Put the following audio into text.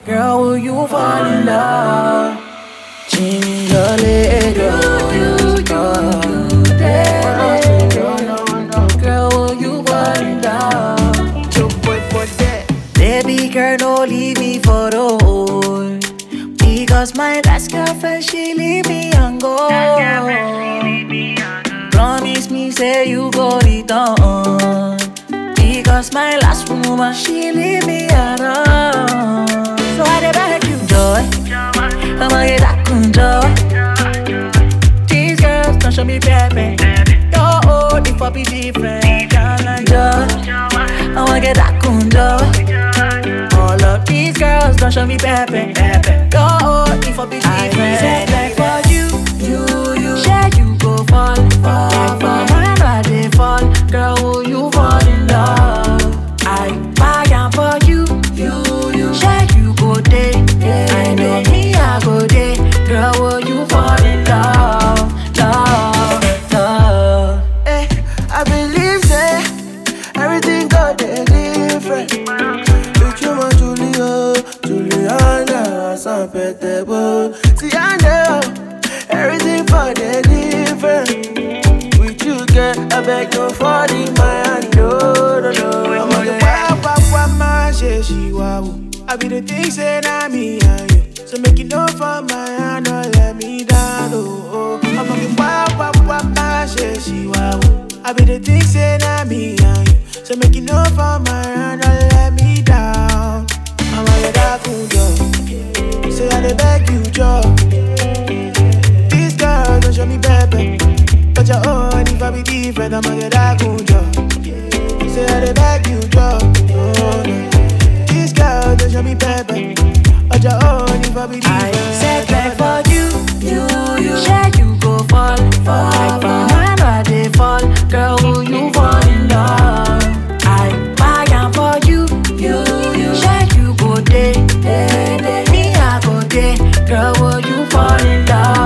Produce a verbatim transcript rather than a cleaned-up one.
Girl, will you fall in love? Jimmy, your leg, girl, you go. Girl, will you fall in love? Baby girl, don't leave me for the whole. Because my last girlfriend, she leave me and go. Promise me, say you go return. Because my last woman, she leave me alone. So I dey beg you, joy, I'ma get that kun joy. These girls don't show me baby. Your old if I be different. Can't like joy, I'ma get that kun joy. All of these girls don't show me baby. Your old if I be different. I said like for you, you, you. Share you go fall, fall, fall. When I dey fall, girl, will you fall in love? I buy am for you, you, you. Share you go day, I know me I go day. Girl, will you fall in love, love, love? Hey, I believe say everything got there different. With you, my Julia, Juliana, some petable. See, I know everything for the different. With you, girl, I beg no for the man, no, no, no. I'm on the wap, wap, wap, man, say she wow. I be the thing say na me and you. So make it know for my hand, don't let me down, oh, oh. I'm on the wap, wap, wap, man, say she wow. I be the thing say na me and you. So make it know for my hand, don't let me down. I'm on your dark job. Say I dey beg you, job. These girls don't show me baby. But your own if I be different, I'm on your dark job. Say I dey beg you, job. Oh, no. These girls don't show me baby. But your own if I be different. I said like for you, you, you. Share you go fall, fall, fall. When I dey fall, girl, will you fall in love? I buy am for you, you, you. Share you go day, day, day. Me I go day, girl, will you fall in love?